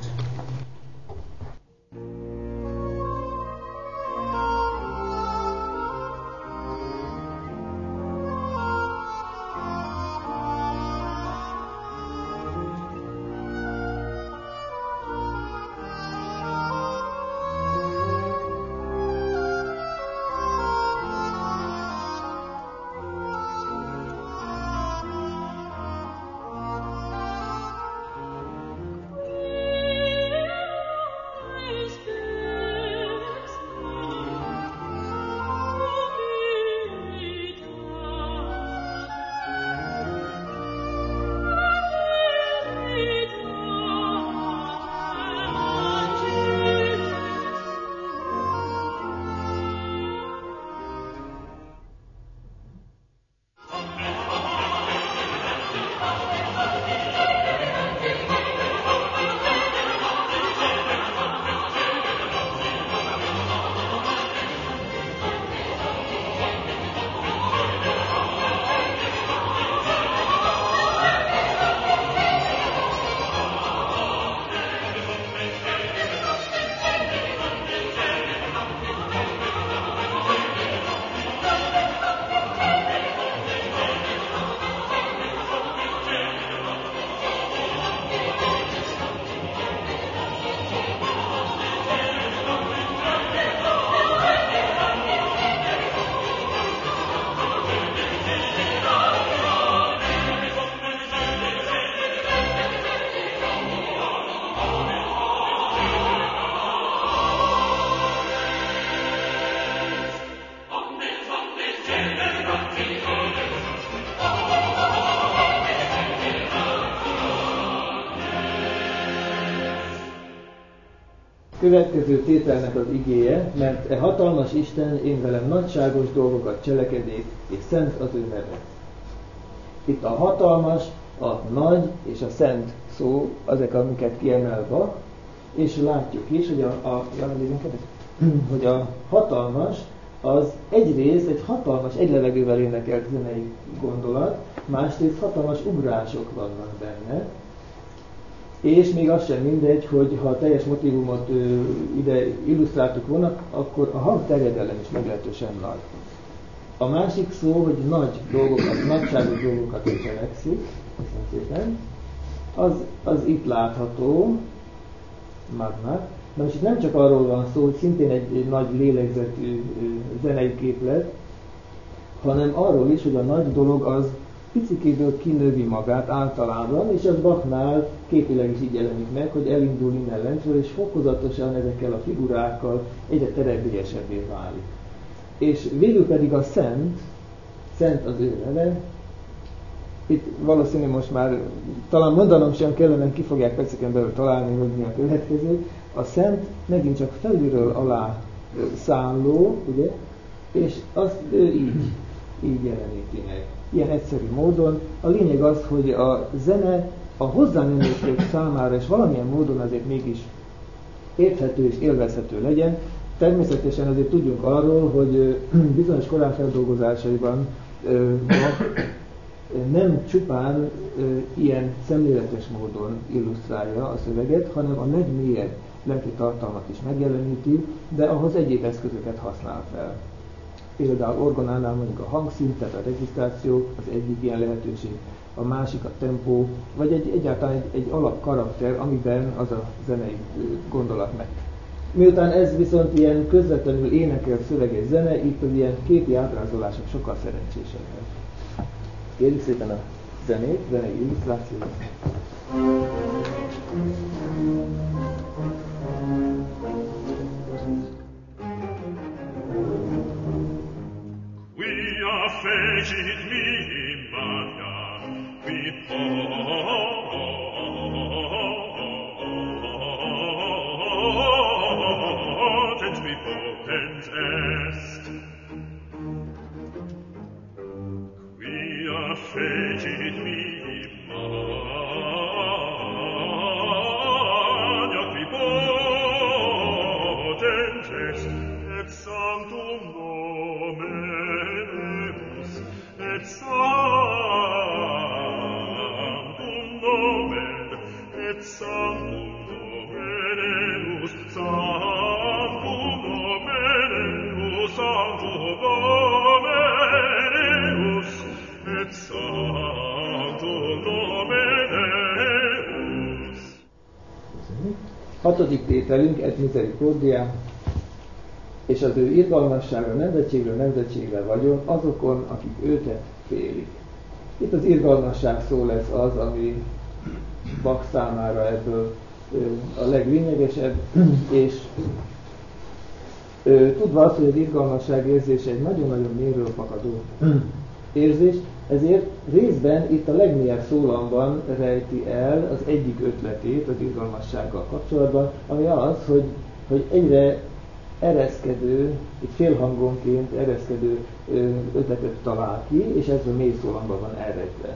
Következő tételnek az igéje, mert e hatalmas Isten én velem nagyságos dolgokat cselekedik, és szent az ő neve. Itt a hatalmas, a nagy és a szent szó, azok, amiket kiemel Bach, és látjuk is, hogy a hatalmas az egyrészt egy hatalmas, egy levegővel énekelt zenei gondolat, másrészt hatalmas ugrások vannak benne, és még az sem mindegy, hogy ha a teljes motívumot ide illusztráltuk volna, akkor a hangterjedelem is meglehetősen nagy. A másik szó, hogy nagy dolgokat, nagyságos dolgokat cselekszik, szépen, az itt látható, magnak. De most itt nem csak arról van szó, hogy szintén egy nagy lélegzetű zenei képlet, hanem arról is, hogy a nagy dolog az picikéből kinövi magát általában, és az Bachnál képileg is így jelenik meg, hogy elindul innen lentről, és fokozatosan ezekkel a figurákkal egyre terebélyesebbé válik. És végül pedig a szent az ő neve. Itt valószínű most már talán mondanom sem kellene, ki fogják perceken belül találni, hogy mi a következő. A szent megint csak felülről alá szálló, ugye? És azt így jeleníti meg. Ilyen egyszerű módon. A lényeg az, hogy a zene a hozzányúlók számára és valamilyen módon azért mégis érthető és élvezhető legyen. Természetesen azért tudjunk arról, hogy bizonyos koránfeldolgozásaiban nem csupán ilyen szemléletes módon illusztrálja a szöveget, hanem a legmélyebb lelki tartalmat is megjeleníti, de ahhoz egyéb eszközöket használ fel. Például orgonánál mondjuk a hangszint, tehát a regisztráció, az egyik ilyen lehetőség, a másik a tempó, vagy egyáltalán egy alapkarakter, amiben az a zenei gondolat meg. Miután ez viszont ilyen közvetlenül énekelt szöveges zene, itt az ilyen képi ábrázolások sokkal szerencsésebbek. Kérjük szépen a zenét, zenei illusztrációt. Fecit mihi Maria, qui potet mi omnipotens est. Quia fecit mihi magna qui potens est, et sanctum nomen et sanctum nomen et sanctum nomenus sanctum nomenus sanctum nomenus et sanctum nomenus. 6. tételünk et misericordia, és az ő irgalmassága nemzetségre vagyon azokon, akik őket félik. Itt az irgalmasság szó lesz az, ami Bach számára ebből a leglényegesebb, és tudva azt, hogy az irgalmasság érzése egy nagyon-nagyon mélyről fakadó érzés, ezért részben itt a legmélyebb szólamban rejti el az egyik ötletét az irgalmassággal kapcsolatban, ami az, hogy egyre ereszkedő, egy félhangonként ereszkedő ötletet talál ki, és ez a mély szólamban van elrejtve.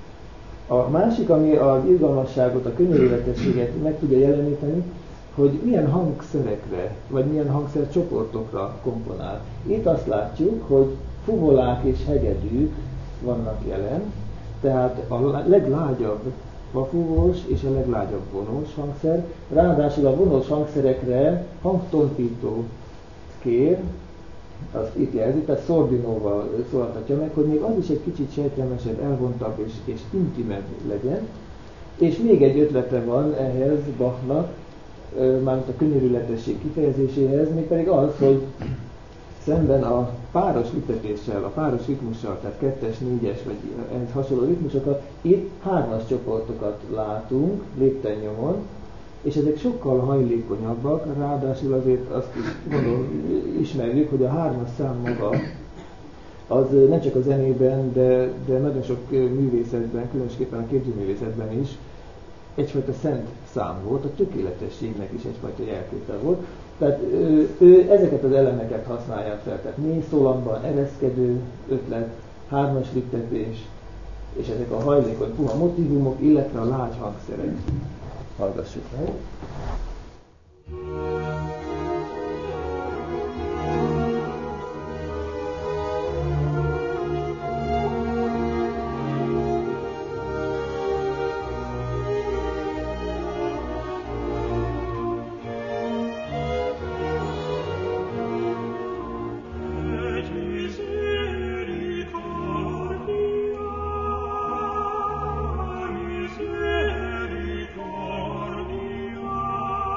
A másik, ami az irgalmasságot, a könyörületességet meg tudja jeleníteni, hogy milyen hangszerekre, vagy milyen hangszercsoportokra komponál. Itt azt látjuk, hogy fuvolák és hegedűk vannak jelen, tehát a leglágyabb fafúvós és a leglágyabb vonós hangszer, ráadásul a vonós hangszerekre hangtompító kér, azt itt jelzi, tehát szordinóval szólaltatja meg, hogy még az is egy kicsit sejtelmesebb, elvontabb és intimebb legyen. És még egy ötlete van ehhez Bachnak, mármint a könyörületesség kifejezéséhez, mégpedig az, hogy szemben a páros ütetéssel, a páros ritmussal, tehát 2-es, 4-es vagy ehhez hasonló ritmusokat, itt 3-as csoportokat látunk léptennyomon, és ezek sokkal hajlékonyabbak, ráadásul azért azt ismerjük, hogy a 3-as szám maga az nem csak a zenében, de nagyon sok művészetben, különösképpen a képzőművészetben is egyfajta szent szám volt, a tökéletességnek is egyfajta jelképe volt. Tehát ő ezeket az elemeket használja fel, tehát mély szólamban ereszkedő ötlet, 3-as lüktetés, és ezek a hajlékony puha motívumok, illetve a lágy hangszerek. Hallgassuk meg. Misericordia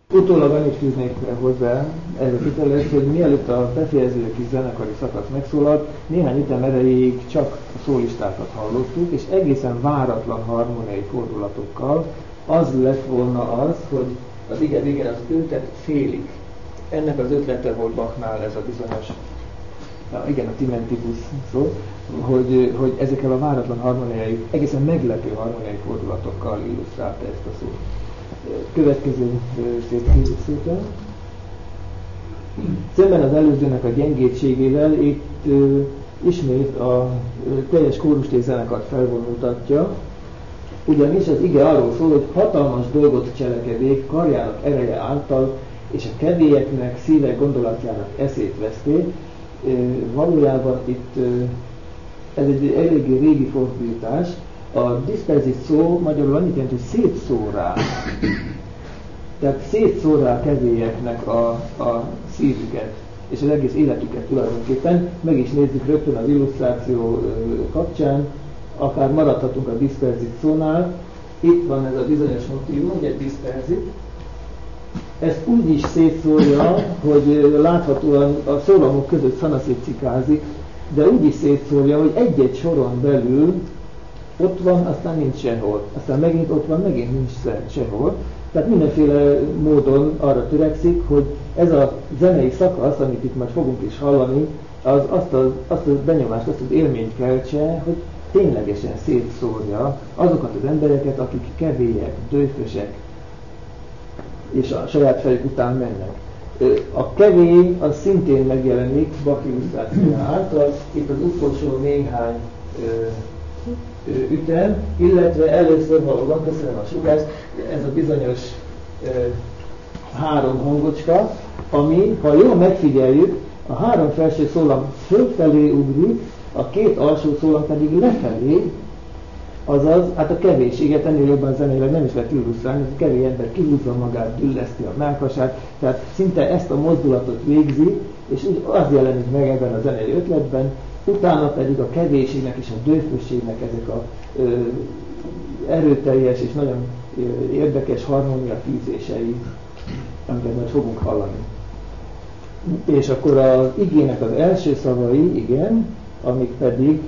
Utólag annyit fűznék hozzá ez a hitelhez, hogy mielőtt a befejező kis zenekari szakasz megszólalt, néhány ütem erejéig csak a szólistákat hallottuk, és egészen váratlan harmóniai fordulatokkal az lett volna az, hogy az ige végén az öntet félig. Ennek az ötlete volt Bachnál ez a bizonyos, igen, a Timentibus szó, hogy ezekkel a váratlan harmóniai, egészen meglepő harmóniai fordulatokkal illusztrálta ezt a szót. Következő szépen. Szemben az előzőnek a gyengétségével itt ismét a teljes kórust zenekart felvonultatja, ugyanis az ige arról szól, hogy hatalmas dolgot cselekedék karjának ereje által, és a kedélyeknek szívek gondolatjának eszét veszték. Valójában itt ez egy eléggé régi fordítás. A disperzit szó magyarul annyit jelent, hogy szétszórá. Tehát szétszórá kedélyeknek a szívüket, és az egész életüket tulajdonképpen. Meg is nézzük rögtön az illusztráció kapcsán, akár maradhatunk a disperzit szónál. Itt van ez a bizonyos motívum, hogy egy disperzit. Ezt úgy is szétszórja, hogy láthatóan a szólamok között szanaszétcikázik, de úgy is szétszórja, hogy egy-egy soron belül ott van, aztán nincs sehol. Aztán megint ott van, megint nincs sehol. Tehát mindenféle módon arra törekszik, hogy ez a zenei szakasz, amit itt majd fogunk is hallani, az azt a benyomást, azt az élményt keltse, hogy ténylegesen szétszórja azokat az embereket, akik kevélyek, dőfösek, és a saját fejük után mennek. A kevély az szintén megjelenik Bach illusztrációja által, itt az utolsó néhány ütem, illetve először valóban, köszönöm a sugást, ez a bizonyos 3 hangocska, ami, ha jól megfigyeljük, a 3 felső szólam fölfelé ugrik, a 2 alsó szólam pedig lefelé, azaz, hát a kevésséget ennél jobban zeneileg nem is lehet illusztrálni, a kevés ember kihúzza magát, dülleszti a mellkasát, tehát szinte ezt a mozdulatot végzi, és úgy az jelenik meg ebben a zenei ötletben, utána pedig a kevésségnek és a dőfösségnek ezek a erőteljes és nagyon érdekes harmónia fűzései, amiket majd fogunk hallani. És akkor az igének az első szavai, igen, amik pedig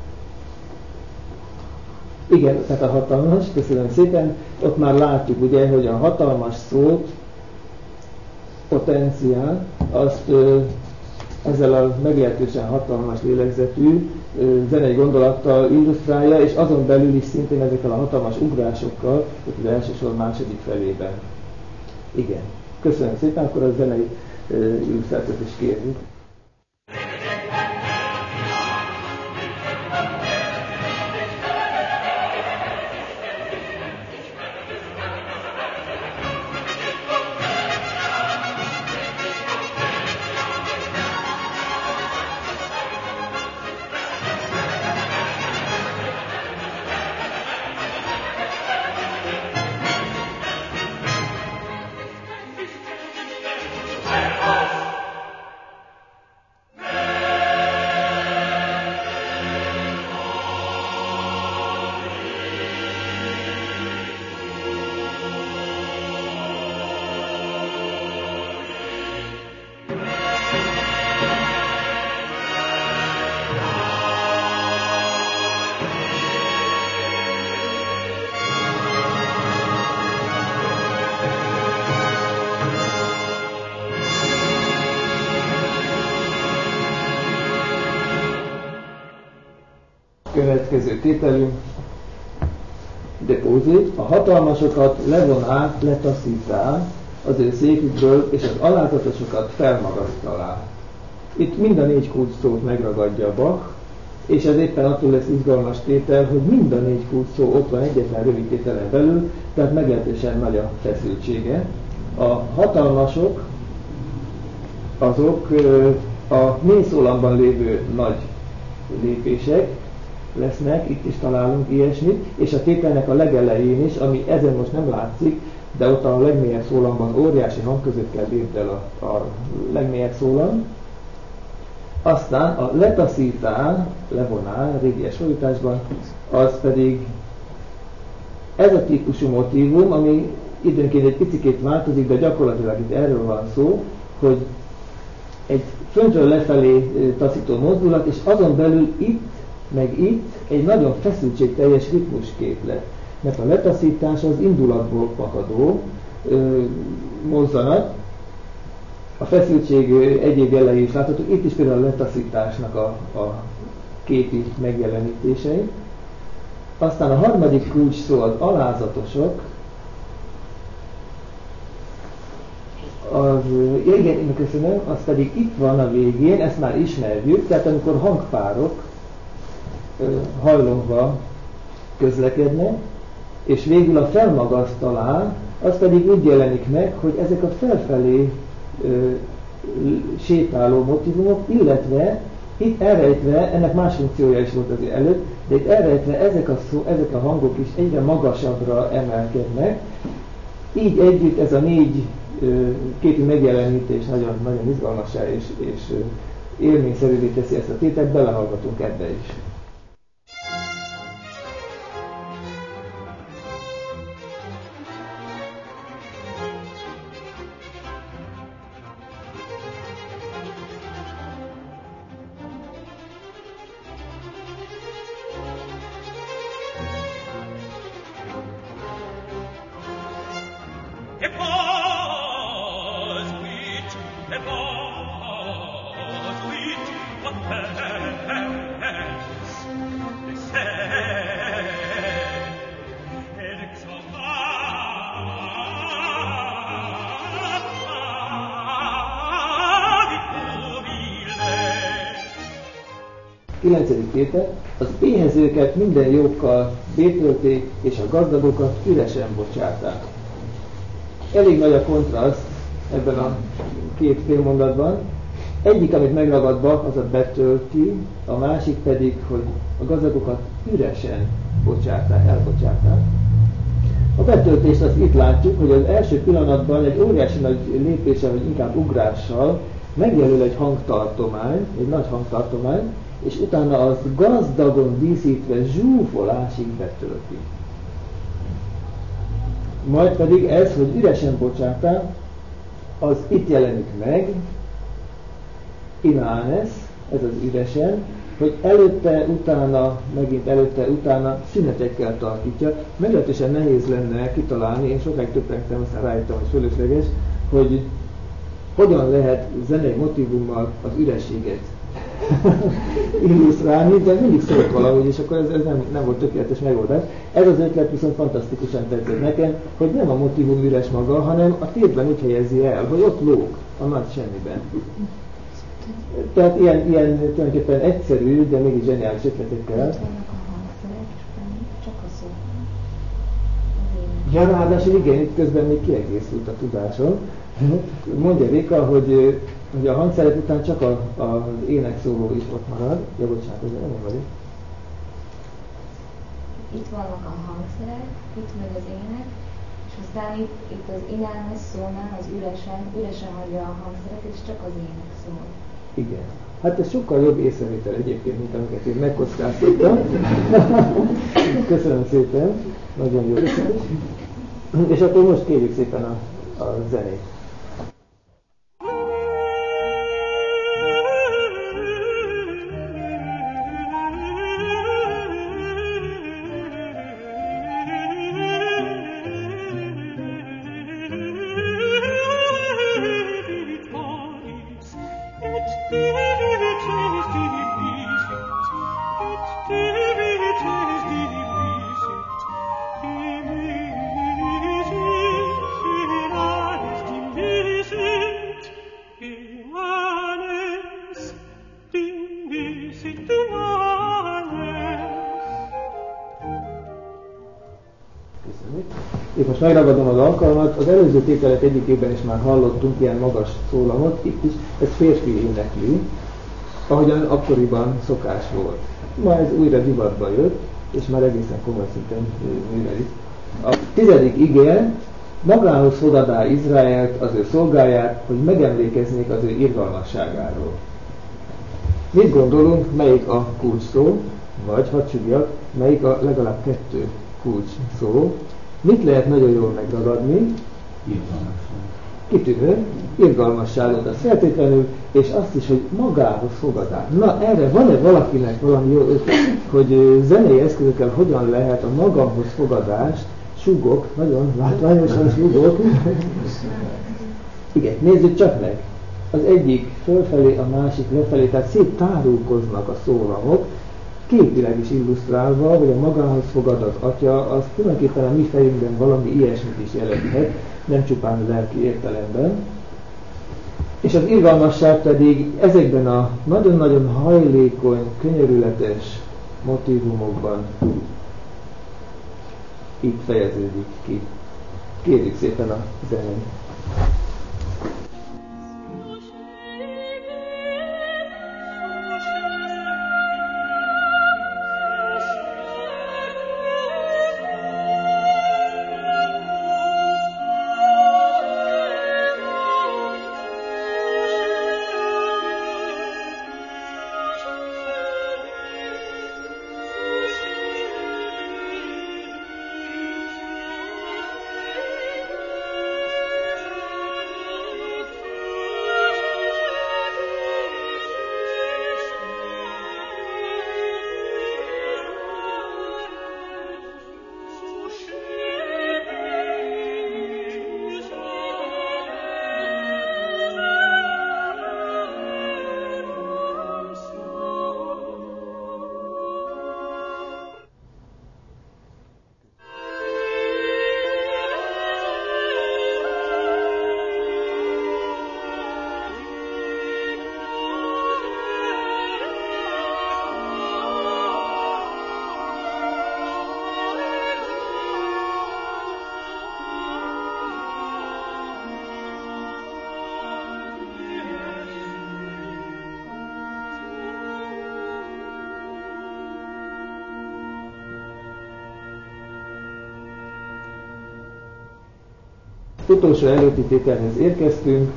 igen, tehát a hatalmas, köszönöm szépen, ott már látjuk ugye, hogy a hatalmas szót, potenciál, azt ezzel a meglehetősen hatalmas lélegzetű zenei gondolattal illusztrálja, és azon belül is szintén ezekkel a hatalmas ugrásokkal, ott az első sor második felében. Igen. Köszönöm szépen, akkor a zenei illusztrációt is kérjük. Következő tételünk, depózit, a hatalmasokat levoná, letaszítá az ő székükből, és az alázatosokat felmagasztalá. Itt mind a 4 kulcs szót megragadja Bach, és ez éppen attól lesz izgalmas tétel, hogy mind a 4 kulcs szó ott van egyetlen rövid tételen belül, tehát meglehetősen nagy a feszültsége. A hatalmasok azok a mély szólamban lévő nagy lépések lesznek, itt is találunk ilyesmit, és a tételnek a legelején is, ami ezen most nem látszik, de ott a legmélyebb szólamban óriási hangközökkel lépd el a legmélyebb szólam. Aztán a letaszítál, levonál, régies fordításban, az pedig ez a típusú motívum, ami időnként egy picikét változik, de gyakorlatilag itt erről van szó, hogy egy föntről lefelé taszító mozdulat, és azon belül itt, meg itt egy nagyon feszültségteljes ritmusképlet. Mert a letaszítás az indulatból fakadó mozzanat, a feszültség egyéb jelei is látható, itt is például a letaszításnak a képi megjelenítései. Aztán a harmadik kulcs szó az alázatosok, igen, köszönöm, az pedig itt van a végén, ezt már ismerjük, tehát amikor hangpárok hajlongva közlekednek, és végül a felmagasztalán, az pedig úgy jelenik meg, hogy ezek a felfelé sétáló motívumok, illetve itt elrejtve, ennek más funkciója is volt az előtt, de itt elrejtve ezek a hangok is egyre magasabbra emelkednek. Így együtt ez a 4 képi megjelenítés nagyon, nagyon izgalmassá és élményszerűvé teszi ezt a tételt, belehallgatunk ebbe is. Tétel, az éhezőket minden jókkal bétölték, és a gazdagokat üresen bocsátták. Elég nagy a kontraszt ebben a két félmondatban. Egyik, amit megragadva, az a betölti, a másik pedig, hogy a gazdagokat üresen elbocsátták. A betöltést azt itt látjuk, hogy az első pillanatban egy óriási nagy lépéssel, vagy inkább ugrással megjelöl egy hangtartomány, egy nagy hangtartomány, és utána az gazdagon díszítve zsúfolásig betölti. Majd pedig ez, hogy üresen bocsátták, az itt jelenik meg, inánes, ez az üresen, hogy előtte-utána szünetekkel tartítja. Meglehetősen nehéz lenne kitalálni, én sokáig töprengtem, aztán rájöttem, hogy fölösleges, hogy hogyan lehet zenei motívummal az ürességet illusztrálni, de mindig szólt valahogy, és akkor ez nem volt tökéletes megoldás. Ez az ötlet viszont fantasztikusan tetszett nekem, hogy nem a motívum üres maga, hanem a tétben úgy helyezi el, hogy ott lóg a nagy semmiben. Tehát ilyen tulajdonképpen egyszerű, de mégis zseniális ötletekkel. Ja, ráadásul igen, itt közben még kiegészült a tudásom. Mondja Réka, hogy a hangszerek után csak az énekszóló is ott marad. Ja, bocsánat, ez nem vagyok. Itt vannak a hangszerek, itt meg az ének, és aztán itt az inánes szónál az üresen hagyja a hangszereket, és csak az ének szól. Igen. Hát ez sokkal jobb észrevétel egyébként, mint amiket én megkockáztattam. Köszönöm szépen, nagyon jó. És akkor most kérjük szépen a zenét. Most megragadom az alkalmat, az előző tételek egyikében is már hallottunk ilyen magas szólamot, itt is ez férfi énekli, ahogyan akkoriban szokás volt. Ma ez újra divatba jött, és már egészen komoly szinten művelik. A 10. ige, magához fogadá Izraelt, az ő szolgáját, hogy megemlékeznék az ő irgalmasságáról. Mit gondolunk, melyik a kulcs szó, vagy hadd súgjak, melyik a legalább 2 kulcs szó? Mit lehet nagyon jól megragadni? Kitűnő, irgalmasságot az feltétlenül, és azt is, hogy magához fogadás. Na, erre van-e valakinek valami jó ötlet, hogy zenei eszközökkel hogyan lehet a magamhoz fogadást, súgok, nagyon látványosan súgok. Igen, nézzük csak meg. Az egyik fölfelé, a másik lefelé, tehát szép tárulkoznak a szólamok, képileg is illusztrálva, hogy a magához fogad az atya, az tulajdonképpen a mi fejünkben valami ilyesmit is jelenthet, nem csupán lelki értelemben. És az irgalmasság pedig ezekben a nagyon-nagyon hajlékony, könyörületes motívumokban itt fejeződik ki. Kérjük szépen a zenét. Utolsó előtti tételhez érkeztünk.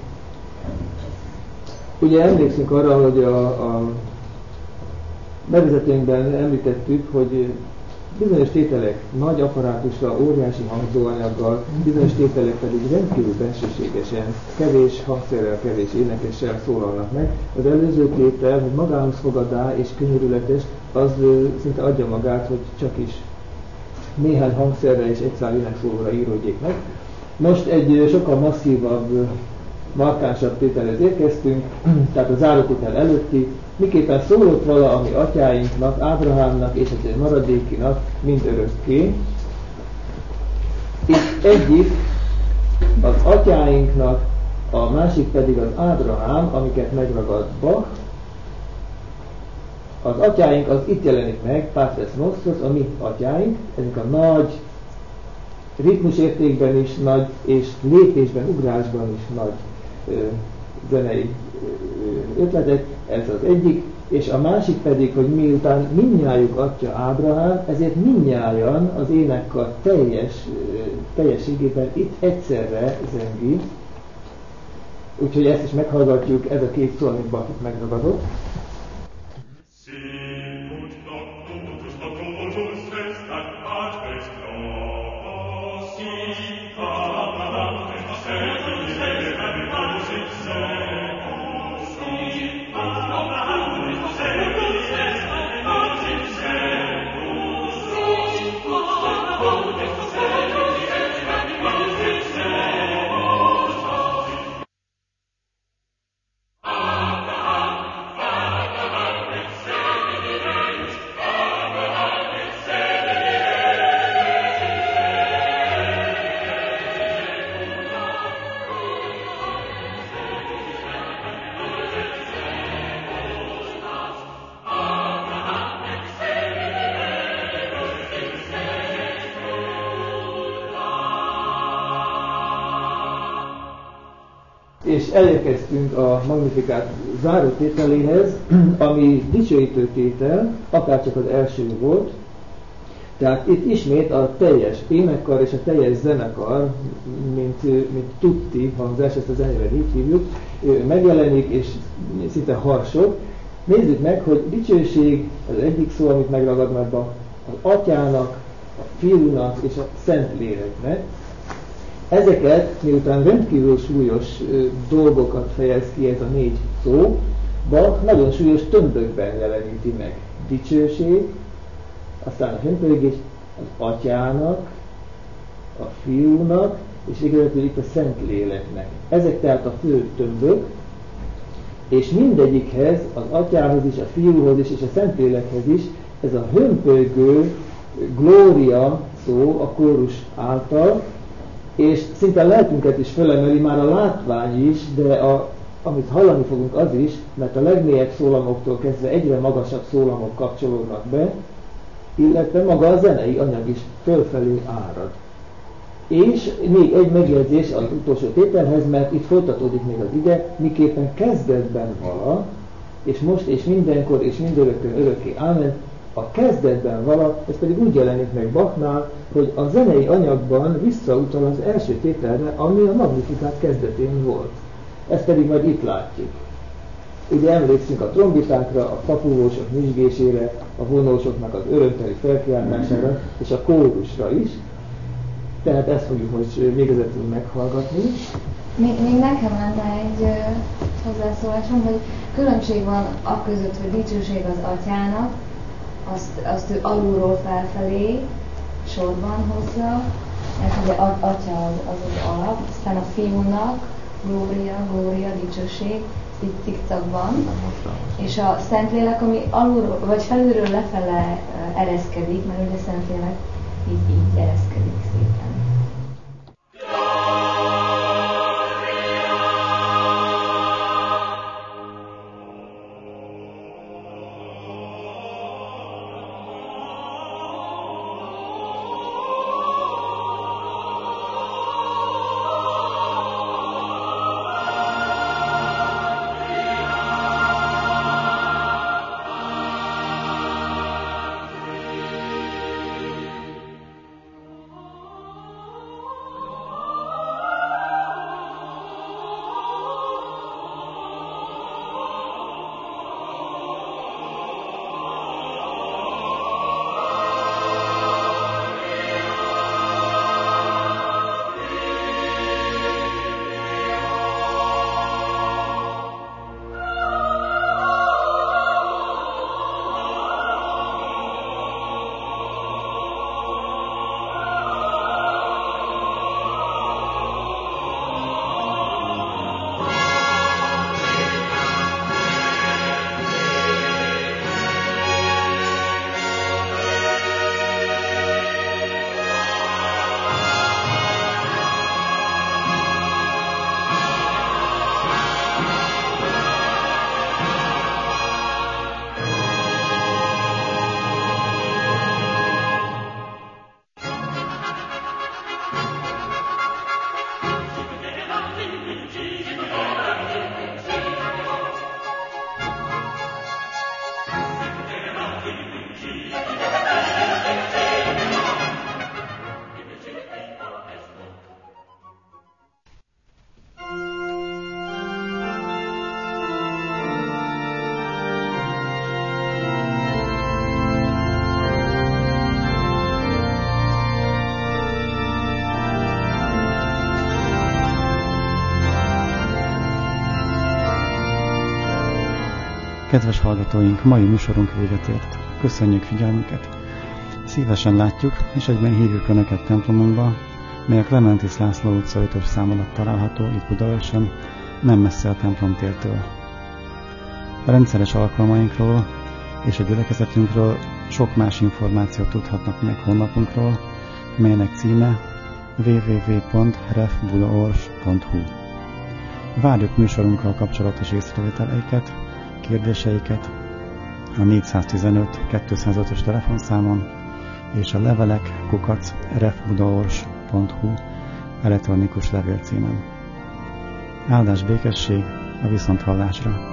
Ugye emlékszünk arra, hogy a bevezetőnkben említettük, hogy bizonyos tételek nagy apparátussal, óriási hangzóanyaggal, bizonyos tételek pedig rendkívül bensőségesen, kevés hangszerrel, kevés énekessel szólalnak meg. Az előző tétel, hogy magához fogadá és könyörületes, az szinte adja magát, hogy csak is néhány hangszerre és egy szál énekszólóra íródjék meg. Most egy sokkal masszívabb, markánsabb tételhez érkeztünk, tehát a zárótétel előtti, miképpen szólott vala, ami atyáinknak, Ábrahámnak és az maradékinak mind örökké. Itt egyik az atyáinknak, a másik pedig az Ábrahám, amiket megragad Bach. Az atyáink az itt jelenik meg, Patres Nostros, a mi atyáink, ezek a nagy ritmus értékben is nagy, és lépésben, ugrásban is nagy zenei ötletek, ez az egyik, és a másik pedig, hogy miután mindnyájuk atya Ábrahám, ezért mindnyájan az énekkar teljességében itt egyszerre zengi. Úgyhogy ezt is meghallgatjuk, ez a két szó, amit Bach megragadott. És elérkeztünk a Magnifikát záró tételéhez, ami dicsőítő tétel, akárcsak az első volt. Tehát itt ismét a teljes énekkar és a teljes zenekar, mint tutti hangzás, ezt a zenében így hívjuk, megjelenik és szinte harsog. Nézzük meg, hogy dicsőség, az egyik szó, amit megragad már az atyának, Fiúnak és a Szentléleknek. Ezeket, miután rendkívül súlyos dolgokat fejez ki ez a 4 szó, Bach nagyon súlyos tömbökben jeleníti meg. Dicsőség, aztán a hömpölygés az Atyának, a Fiúnak, és végezetül itt a Szentléleknek. Ezek tehát a fő tömbök, és mindegyikhez, az Atyához is, a Fiúhoz is, és a Szentlélekhez is ez a hömpölygő glória szó a kórus által, és szinte a lelkünket is fölemeli, már a látvány is, de amit hallani fogunk az is, mert a legmélyebb szólamoktól kezdve egyre magasabb szólamok kapcsolódnak be, illetve maga a zenei anyag is fölfelé árad. És még egy megjegyzés az utolsó tételhez, mert itt folytatódik még az ige, miképpen kezdetben vala, és most és mindenkor és mindörökkön örökké ámen, a kezdetben vala, ez pedig úgy jelenik meg Bachnál, hogy a zenei anyagban visszautal az első tételre, ami a Magnificat kezdetén volt. Ezt pedig majd itt látjuk. Ugye emlékszünk a trombitákra, a papúvósok nyüzsgésére, a vonósoknak az örömteli felkiáltására, és a kórusra is. Tehát ezt fogjuk most végezetül meghallgatni. Még nekem lenne egy hozzászólásom, hogy különbség van a között, hogy dicsőség az Atyának, azt ő alulról felfelé sorban hozza, mert ugye Atya az alap, aztán a Fiúnak glória, dicsőség, itt cikcakban, és a Szentlélek, ami alulról, vagy felülről lefele ereszkedik, mert ugye Szentlélek így ereszkedik szépen. Kedves hallgatóink, mai műsorunk véget ért. Köszönjük figyelmüket! Szívesen látjuk, és egyben hívjuk Önöket templomunkba, mely a Klementis László utca 5-ös szám alatt található itt Budaörsön, nem messze a templomtértől. A rendszeres alkalmainkról és a gyülekezetünkről sok más információt tudhatnak meg honlapunkról, melynek címe www.refbudaors.hu. Várjuk műsorunkkal kapcsolatos észrevételeiket, kérdéseiket a 415-205-ös telefonszámon és a levelek@refbudaors.hu elektronikus levélcímen. Áldás békesség, a viszonthallásra!